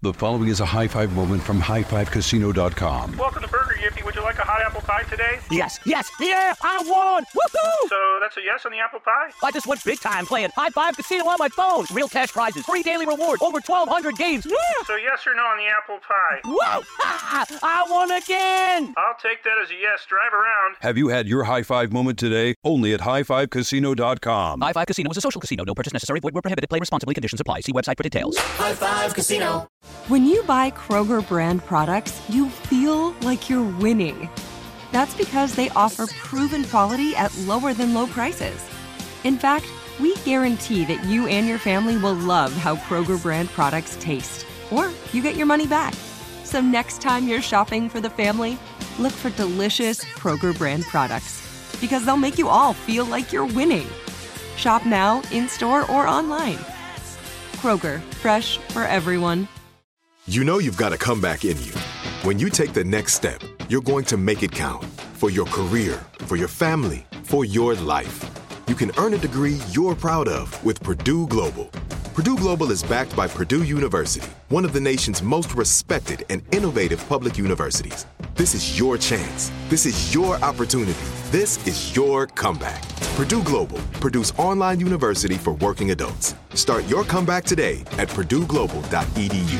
The following is a high five moment from highfivecasino.com. Welcome to Burger Yippee. Would you like a hot apple pie today? Yes, yeah, I won! Woohoo! So that's a yes on the apple pie? I just went big time playing High Five Casino on my phone. Real cash prizes, free daily rewards, over 1,200 games. Yeah! So yes or no on the apple pie? Whoa! I won again! I'll take that as a yes. Drive around. Have you had your high five moment today? Only at highfivecasino.com. High Five Casino is a social casino. No purchase necessary. Void where prohibited. Play responsibly. Conditions apply. See website for details. High Five Casino. When you buy Kroger brand products, you feel like you're winning. That's because they offer proven quality at lower than low prices. In fact, we guarantee that you and your family will love how Kroger brand products taste, or you get your money back. So next time you're shopping for the family, look for delicious Kroger brand products, because they'll make you all feel like you're winning. Shop now, in-store, or online. Kroger, fresh for everyone. You know you've got a comeback in you. When you take the next step, you're going to make it count. For your career, for your family, for your life. You can earn a degree you're proud of with Purdue Global. Purdue Global is backed by Purdue University, one of the nation's most respected and innovative public universities. This is your chance. This is your opportunity. This is your comeback. Purdue Global, Purdue's online university for working adults. Start your comeback today at purdueglobal.edu.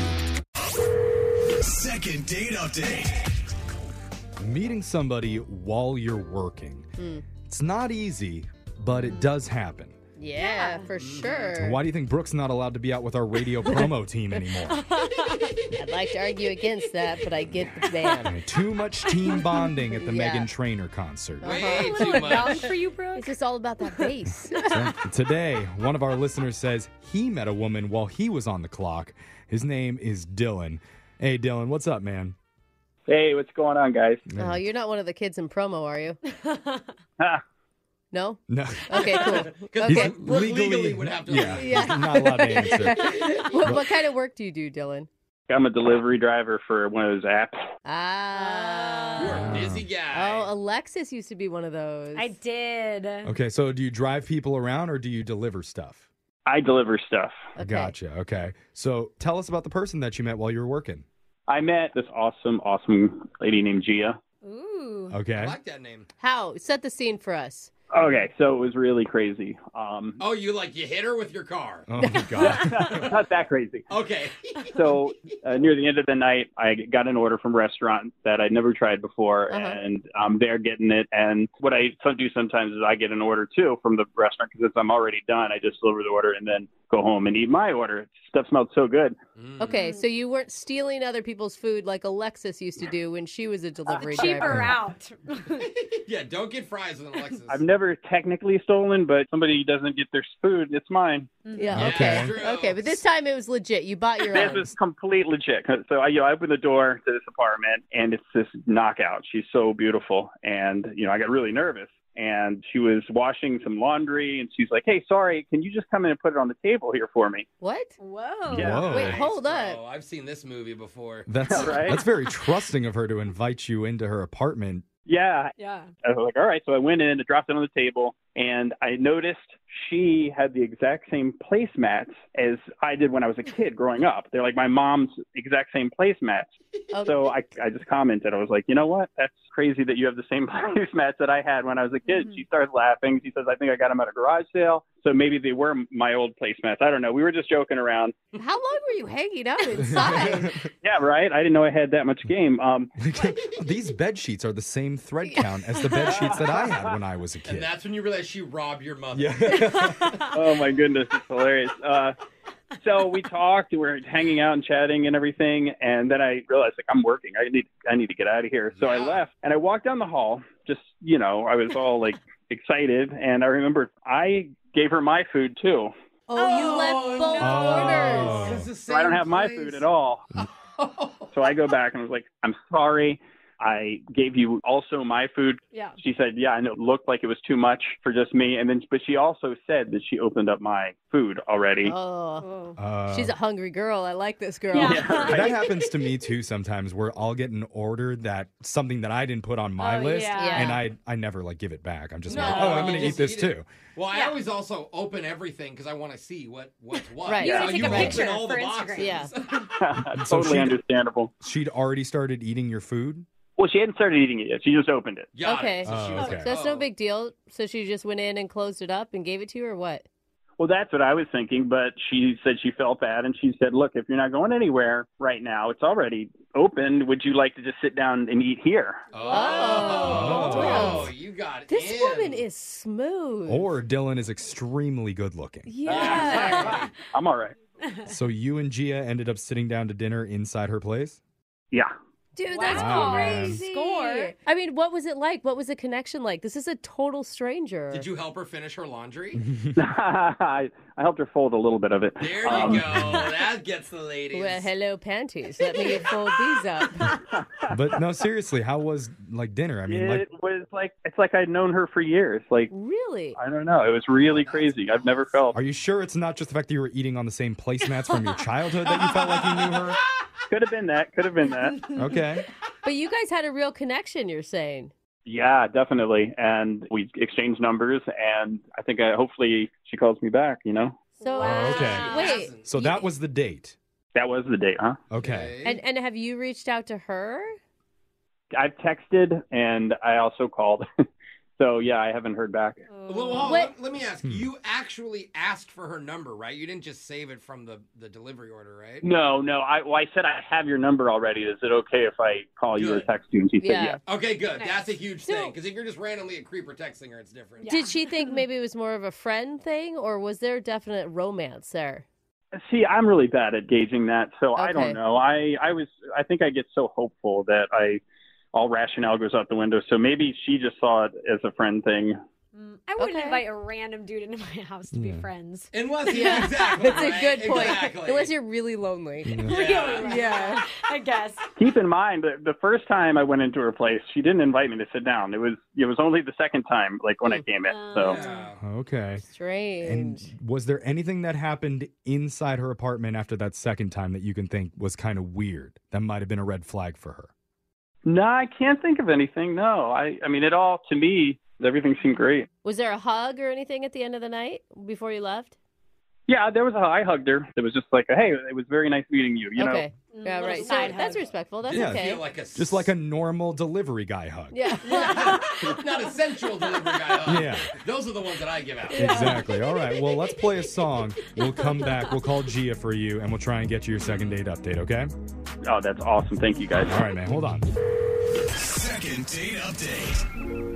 Second date update. Meeting somebody while you're working. It's not easy, but it does happen. Yeah, for sure. Why do you think Brooke's not allowed to be out with our radio promo team anymore? I'd like to argue against that, but I get the ban. Too much team bonding at the Meghan Trainor concert. Way too much. For you, Brooke? It's just all about that bass. So, today, one of our listeners says he met a woman while he was on the clock. His name is Dylan. Hey, Dylan, what's up, man? Hey, what's going on, guys? Oh, you're not one of the kids in promo, are you? No? No. Okay, cool. Okay. Legally would have to. Yeah. Not allowed to answer. What kind of work do you do, Dylan? I'm a delivery driver for one of those apps. You're a busy guy. Oh, Alexis used to be one of those. I did. Okay, so do you drive people around or do you deliver stuff? I deliver stuff. Okay. Gotcha. Okay. So tell us about the person that you met while you were working. I met this awesome lady named Gia. Ooh. Okay. I like that name. How? Set the scene for us. Okay, so it was really crazy. Oh, you hit her with your car. Oh, my God. Not that crazy. Okay. So near the end of the night, I got an order from a restaurant that I'd never tried before, and I'm there getting it. And what I do sometimes is I get an order, too, from the restaurant, because I'm already done. I just deliver the order and then go home and eat my order. Stuff smelled so good. Okay, so you weren't stealing other people's food like Alexis used to do when she was a delivery Cheap driver. her out. Yeah, don't get fries with Alexis. I've never technically stolen, but somebody doesn't get their food, it's mine. Yeah, Okay. Okay, but this time it was legit. You bought your This own. is complete legit. So I opened the door to this apartment, and it's this knockout. She's so beautiful, and I got really nervous. And she was washing some laundry, and she's like, "Hey, sorry, can you just come in and put it on the table here for me?" What? Whoa. Yeah. Whoa. Wait, hold up. Oh, I've seen this movie before. That's Right? That's very trusting of her to invite you into her apartment. Yeah. Yeah. I was like, all right. So I went in and dropped it on the table, and I noticed she had the exact same placemats as I did when I was a kid growing up. They're like my mom's exact same placemats. Okay. So I just commented. I was like, you know what? That's crazy that you have the same placemats that I had when I was a kid. She starts laughing. She says, I think I got them at a garage sale. So maybe they were my old placemats. I don't know. We were just joking around. How long were you hanging out inside? Yeah, right. I didn't know I had that much game. These bed sheets are the same thread count as the bed sheets that I had when I was a kid. And that's when you realize she robbed your mother. Yeah. Oh my goodness, it's hilarious. So we talked, we were hanging out and chatting and everything, and then I realized I'm working. I need to get out of here. So I left and I walked down the hall. Just I was all excited, and I remembered I gave her my food too. Oh, you left both orders. So I don't have my food at all. So I go back and I was like, I'm sorry. I gave you also my food. Yeah. She said, yeah, I know it looked like it was too much for just me. And then, but she also said that she opened up my food already. Oh, she's a hungry girl. I like this girl. That happens to me too sometimes, where I'll get an order that something that I didn't put on my list, and I never like give it back. I'm just like, I'm going to eat this too. Well, I always also open everything because I want to see what's what. Right. You So want to take a open picture all for the Instagram. boxes. Totally understandable. She'd already started eating your food? Well, she hadn't started eating it yet. She just opened it. Okay. Oh, okay. So that's no big deal. So she just went in and closed it up and gave it to you, or what? Well, that's what I was thinking, but she said she felt bad, and she said, look, if you're not going anywhere right now, it's already opened. Would you like to just sit down and eat here? Oh, you got it. This woman is smooth. Or Dylan is extremely good looking. Yeah. I'm all right. So you and Gia ended up sitting down to dinner inside her place? Yeah. Dude, that's Wow, crazy. Score. I mean, what was it like? What was the connection like? This is a total stranger. Did you help her finish her laundry? I helped her fold a little bit of it. There you go. That gets the ladies. Well, hello, panties. Let me fold these up. But no, seriously, how was like dinner? I mean, It was like, it's like I'd known her for years. Like, Really? I don't know. It was really crazy. I've never felt. are you sure it's not just the fact that you were eating on the same placemats from your childhood that you felt like you knew her? Could have been that. Could have been that. Okay. But you guys had a real connection, you're saying. Yeah, definitely. And we exchanged numbers, and I think hopefully she calls me back, you know? So, okay. wait. So that was the date. That was the date, huh? Okay. And have you reached out to her? I've texted, and I also called. So, yeah, I haven't heard back. Well, let me ask. You actually asked for her number, right? You didn't just save it from the delivery order, right? No. I said I have your number already. Is it okay if I call you or text you? And she said yes. Okay, good. That's a huge thing. Because if you're just randomly a creeper texting her, it's different. Did she think maybe it was more of a friend thing, or was there definite romance there? See, I'm really bad at gauging that, so I Okay. don't know. I think I get so hopeful that all rationale goes out the window. So maybe she just saw it as a friend thing. I wouldn't invite a random dude into my house to be friends. Unless, exactly. That's a good point. Exactly. Unless you're really lonely. Really? Yeah. I guess. Keep in mind that the first time I went into her place, she didn't invite me to sit down. It was only the second time, like when I came in. So Okay. Strange. And was there anything that happened inside her apartment after that second time that you can think was kind of weird? That might have been a red flag for her. no, I can't think of anything. No, I mean, it all to me, everything seemed great. Was there a hug or anything at the end of the night before you left? Yeah, there was I hugged her. It was just like, hey, it was very nice meeting you. You know. Okay. Yeah, right. So side that's hug. respectful. That's Yeah. okay. Feel like a Just like a normal delivery guy hug. Yeah. not a sensual delivery guy. Yeah. Those are the ones that I give out. Exactly. All right. Well, let's play a song. We'll come back. We'll call Gia for you, and we'll try and get you your second date update, okay? Oh, that's awesome. Thank you, guys. All right, man. Hold on. Second date update.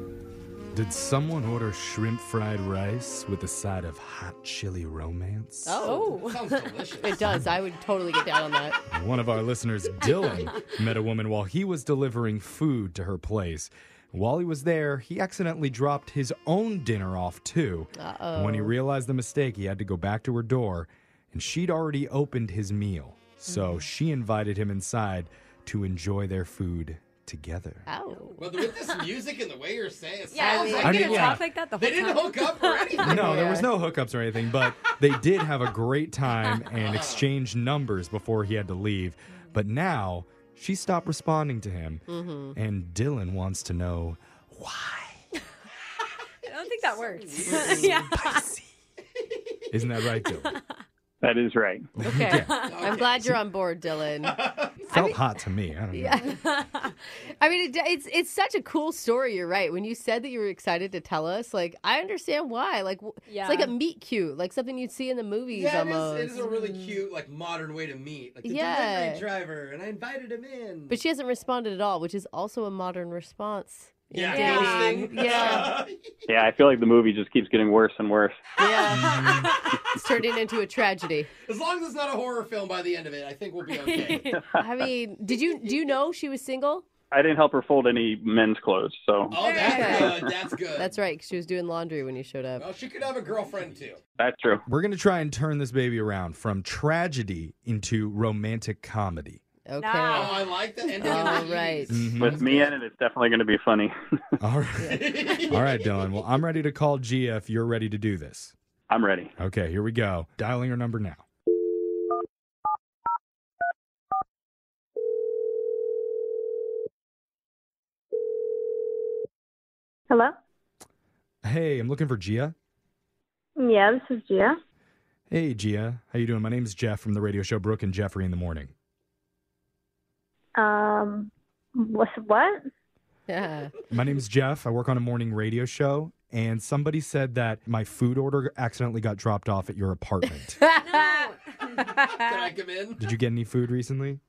Did someone order shrimp fried rice with a side of hot chili romance? Oh. Sounds delicious. It does. I would totally get down on that. One of our listeners, Dylan, met a woman while he was delivering food to her place. While he was there, he accidentally dropped his own dinner off too. And when he realized the mistake, he had to go back to her door, and she'd already opened his meal. So she invited him inside to enjoy their food together. Ow. Well, with this music and the way you're saying it, Yeah, sounds are like you I mean, gonna yeah. talk like that the whole they didn't time? hook up or anything. No, there was no hookups or anything, but they did have a great time and exchanged numbers before he had to leave. But now she stopped responding to him, and Dylan wants to know why. I don't think that works. Yeah. Isn't that right, Dylan? That is right. Okay. I'm glad you're on board, Dylan. Felt hot to me. I don't know. Yeah. I mean, it's such a cool story. You're right. When you said that you were excited to tell us, like, I understand why. Like, it's like a meet cute, like something you'd see in the movies Yeah, almost. it is a really cute, like, modern way to meet. Like, the Yeah. delivery driver, and I invited him in. But she hasn't responded at all, which is also a modern response. in Yeah, dating. ghosting. Yeah. Yeah, I feel like the movie just keeps getting worse and worse. Yeah. It's turning into a tragedy. As long as it's not a horror film by the end of it, I think we'll be okay. I mean, do you know she was single? I didn't help her fold any men's clothes, so Oh, that's good. That's good. That's right, 'cause she was doing laundry when you showed up. Well, she could have a girlfriend, too. that's true. We're going to try and turn this baby around from tragedy into romantic comedy. Okay. No. Oh, I like that. And All right. With me in it, it's definitely going to be funny. All right. All right, Dylan. Well, I'm ready to call Gia if you're ready to do this. I'm ready. Okay, here we go. Dialing her number now. Hello? Hey, I'm looking for Gia. Yeah, this is Gia. Hey, Gia. How you doing? My name's Jeff from the radio show Brooke and Jeffrey in the Morning. What? Yeah. My name's Jeff. I work on a morning radio show, and somebody said that my food order accidentally got dropped off at your apartment. Can I come in? Did you get any food recently?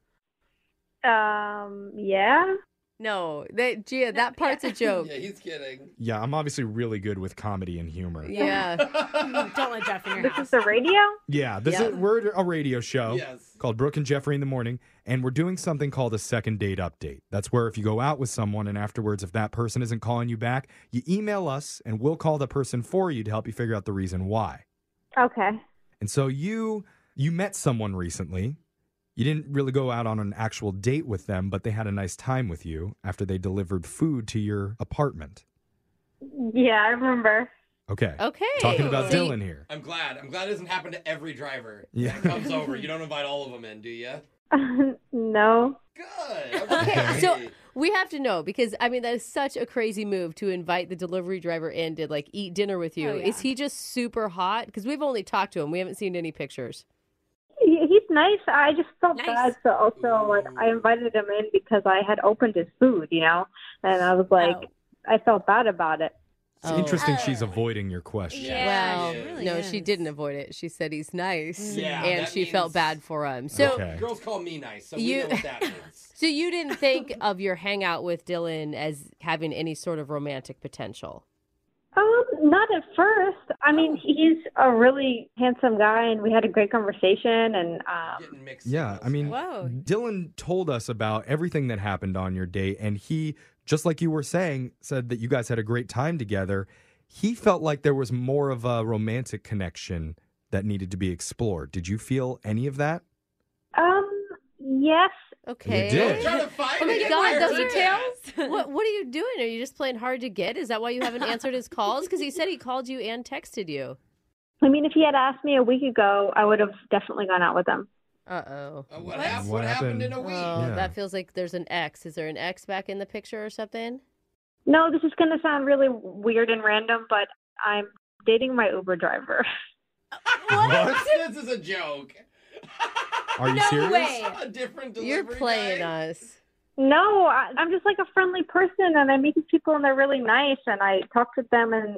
Yeah. No, Gia, that part's a joke. Yeah, he's kidding. Yeah, I'm obviously really good with comedy and humor. Yeah. Don't let Jeff in your This house. is the radio? Yeah, we're a radio show called Brooke and Jeffrey in the Morning, and we're doing something called a second date update. That's where if you go out with someone and afterwards, if that person isn't calling you back, you email us and we'll call the person for you to help you figure out the reason why. Okay. And so you met someone recently. You didn't really go out on an actual date with them, but they had a nice time with you after they delivered food to your apartment. Yeah, I remember. Okay. Okay. Talking about So Dylan here. I'm glad. I'm glad it doesn't happen to every driver Yeah. that comes over. You don't invite all of them in, do you? No. Good. Okay, so we have to know because that is such a crazy move to invite the delivery driver in to eat dinner with you. Oh, yeah. Is he just super hot? Because we've only talked to him. We haven't seen any pictures. He's nice. I just felt Nice. bad. So also, I invited him in because I had opened his food, and I was I felt bad about it. It's interesting she's avoiding your question. Well, she is. no, she didn't avoid it. She said he's nice, Yeah, and that she felt means- bad for him. So, Okay. Girls call me nice, so we know what that means. so you didn't think of your hangout with Dylan as having any sort of romantic potential? Not at first. He's a really handsome guy, and we had a great conversation. And Getting mixed Yeah, signals. Whoa. Dylan told us about everything that happened on your date, and he, just like you were saying, said that you guys had a great time together. He felt like there was more of a romantic connection that needed to be explored. Did you feel any of that? yes. Okay. You did. I'm trying to find Oh my it. God, Where those is it? details? What are you doing? Are you just playing hard to get? Is that why you haven't answered his calls? Because he said he called you and texted you. If he had asked me a week ago, I would have definitely gone out with him. Uh-oh. What What happened happened? in a week? Oh, Yeah. that feels like there's an X. Is there an X back in the picture or something? No, this is going to sound really weird and random, but I'm dating my Uber driver. This is a joke. Are you No serious? way. A different delivery You're playing guy? us. No, I'm just a friendly person, and I meet these people, and they're really nice, and I talk with them, and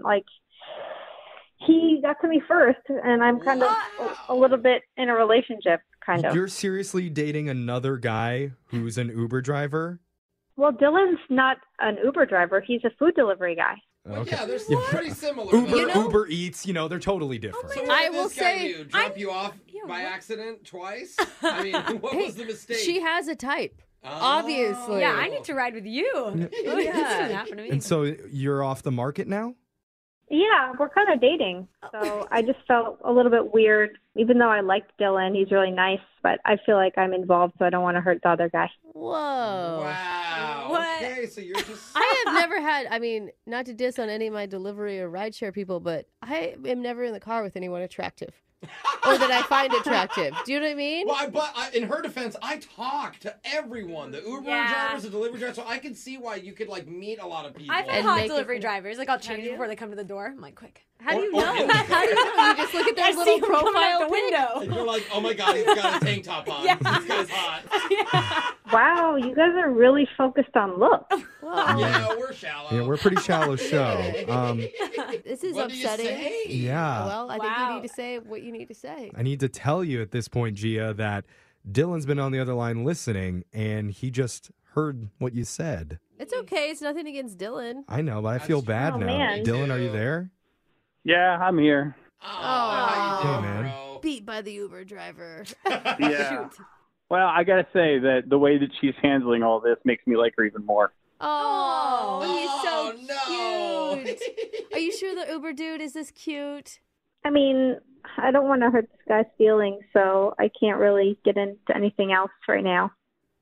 he got to me first, and I'm kind of a little bit in a relationship, kind of. You're seriously dating another guy who's an Uber driver? Well, Dylan's not an Uber driver. He's a food delivery guy. Well, yeah, they're Yeah. pretty similar. Uber, though. Uber Eats, they're totally different. So what I did will this guy say- do? Drop you off by accident twice? What was the mistake? She has a type. Oh. Obviously. Yeah, I need to ride with you. This doesn't happen to me. And so you're off the market now? Yeah, we're kind of dating. So I just felt a little bit weird, even though I liked Dylan. He's really nice, but I feel like I'm involved, so I don't want to hurt the other guy. Whoa. Wow. What? Okay, so you're just... I have never had, not to diss on any of my delivery or rideshare people, but I am never in the car with anyone attractive. Or that I find attractive. Do you know what I mean? Well, in her defense, I talk to everyone. The Uber drivers, the delivery drivers, so I can see why you could, meet a lot of people. I've had And hot make it delivery fun. drivers. I'll change before they come to the door. I'm like, quick. How do you Or- know? or- How do you know? You just look at I their see little them coming profile out the pic? window. And you're like, oh my god, he's got a tank top on. Yeah. This guy's hot. Wow, you guys are really focused on looks. Whoa. Yeah, we're shallow. Yeah, we're a pretty shallow show. This is What do you upsetting. say? Yeah. Well, I think Wow. you need to say what you need to say. I need to tell you at this point, Gia, that Dylan's been on the other line listening, and he just heard what you said. It's okay. It's nothing against Dylan. I know, but I feel bad Oh, now. man. Dylan, are you there? Yeah, I'm here. Oh, how you doing, Hey, man. bro? Beat by the Uber driver. Yeah. Well, I gotta say that the way that she's handling all this makes me like her even more. Oh, Oh, he's no. so cute. Are you sure the Uber dude is this cute? I don't want to hurt this guy's feelings, so I can't really get into anything else right now.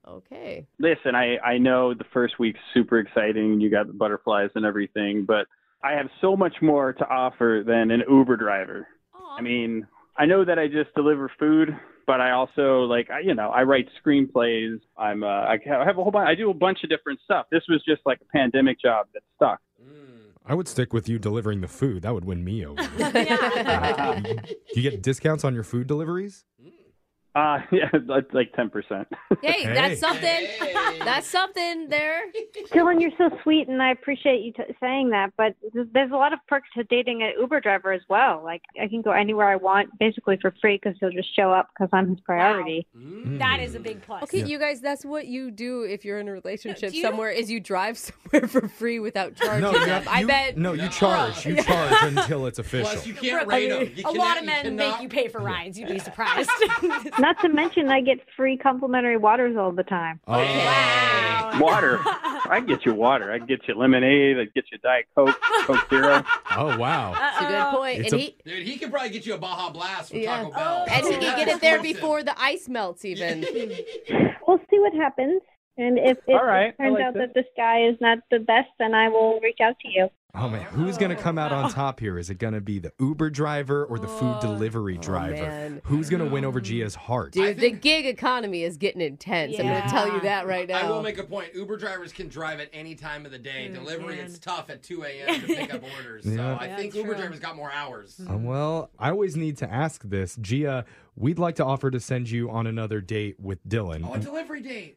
Okay. Listen, I know the first week's super exciting. You got the butterflies and everything, but I have so much more to offer than an Uber driver. I mean, I know that I just deliver food, but I also I write screenplays. I have a whole bunch. I do a bunch of different stuff. This was just like a pandemic job that stuck. I would stick with you delivering the food. That would win me over. Do you get discounts on your food deliveries? Yeah, that's like 10%. Hey, that's something. That's something there. Dylan, you're so sweet, and I appreciate you saying that. But there's a lot of perks to dating an Uber driver as well. Like, I can go anywhere I want, basically for free, because he'll just show up because I'm his priority. Wow. That is a big plus. Okay, you guys, that's what you do if you're in a relationship somewhere, is you drive somewhere for free without charging them. I bet. No, you charge. You charge until it's official. Plus, you can't rate them. A lot of men make you pay for rides. You'd be surprised. Not to mention, I get free complimentary waters all the time. Oh. Wow. Water. I can get you water. I can get you lemonade. I can get you Diet Coke, Coke Zero. Oh, wow. That's a good point. Dude, he could probably get you a Baja Blast from Taco Bell. And he can get it there before the ice melts even. We'll see what happens. And if it All right. turns out that this guy is not the best, then I will reach out to you. Oh, man. Who's going to come out on top here? Is it going to be the Uber driver or the food delivery driver? Man. Who's going to win over Gia's heart? Dude, the gig economy is getting intense. I'm going to tell you that right now. I will make a point. Uber drivers can drive at any time of the day. Delivery, it's tough at 2 a.m. to pick up orders. Yeah. So I think Uber drivers got more hours. Well, I always need to ask this. Gia, we'd like to offer to send you on another date with Dylan. Oh, a delivery date.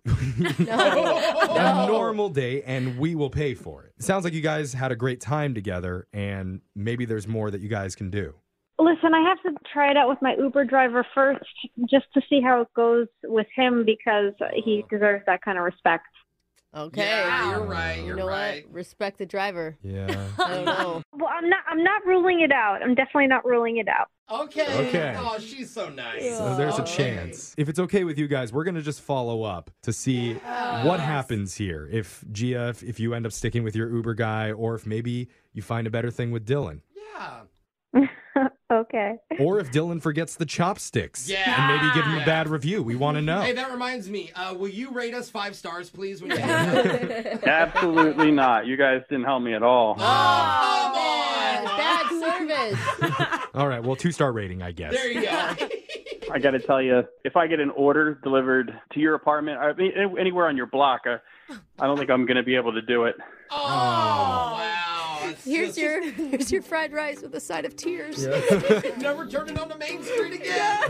A normal date, and we will pay for it. Sounds like you guys had a great time together, and maybe there's more that you guys can do. Listen, I have to try it out with my Uber driver first, just to see how it goes with him, because he deserves that kind of respect. Okay. Yeah, you're right. You know what? Respect the driver. Yeah. I don't know. Well, I'm not ruling it out. I'm definitely not ruling it out. Okay. Oh, she's so nice. So there's a chance. If it's okay with you guys, we're going to just follow up to see what happens here. If Gia, if you end up sticking with your Uber guy, or if maybe you find a better thing with Dylan. Yeah. Okay. Or if Dylan forgets the chopsticks. Yeah. And maybe give him a bad review. We want to know. Hey, that reminds me. Will you rate us 5 stars, please? When you Absolutely not. You guys didn't help me at all. Come on. Bad service. All right. Well, 2-star rating, I guess. There you go. I got to tell you, if I get an order delivered to your apartment, I mean, anywhere on your block, I don't think I'm going to be able to do it. Oh, wow. Here's your fried rice with a side of tears. Never turn it on to Main Street again.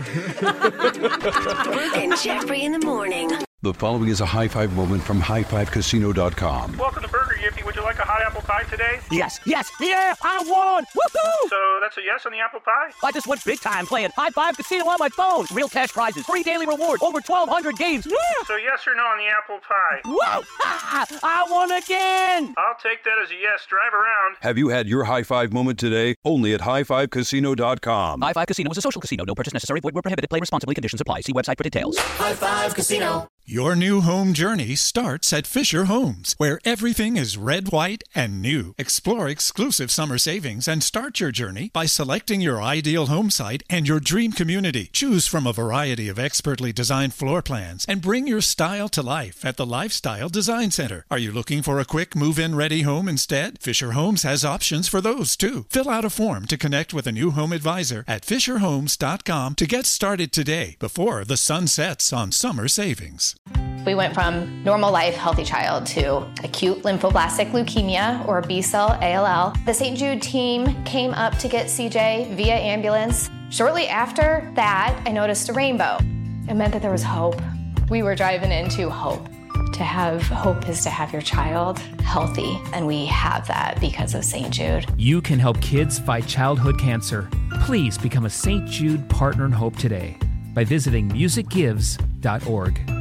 Brooke and Jeffrey in the morning. The following is a high five moment from highfivecasino.com. Welcome to Burger Yippee. Would you like a hot apple pie today? Yes, yeah, I won! Woohoo! So that's a yes on the apple pie? I just went big time playing High Five Casino on my phone. Real cash prizes, free daily rewards, over 1,200 games. Yeah! So yes or no on the apple pie? Whoa! I won again! I'll take that as a yes. Drive around. Have you had your high five moment today? Only at highfivecasino.com. High Five Casino is a social casino. No purchase necessary. Void where prohibited. Play responsibly. Conditions apply. See website for details. High Five Casino. Your new home journey starts at Fisher Homes, where everything is red, white, and new. Explore exclusive summer savings and start your journey by selecting your ideal home site and your dream community. Choose from a variety of expertly designed floor plans and bring your style to life at the Lifestyle Design Center. Are you looking for a quick move-in ready home instead? Fisher Homes has options for those too. Fill out a form to connect with a new home advisor at fisherhomes.com to get started today before the sun sets on summer savings. We went from normal life, healthy child to acute lymphoblastic leukemia, or B-cell ALL. The St. Jude team came up to get CJ via ambulance. Shortly after that, I noticed a rainbow. It meant that there was hope. We were driving into hope. To have hope is to have your child healthy, and we have that because of St. Jude. You can help kids fight childhood cancer. Please become a St. Jude Partner in Hope today by visiting musicgives.org.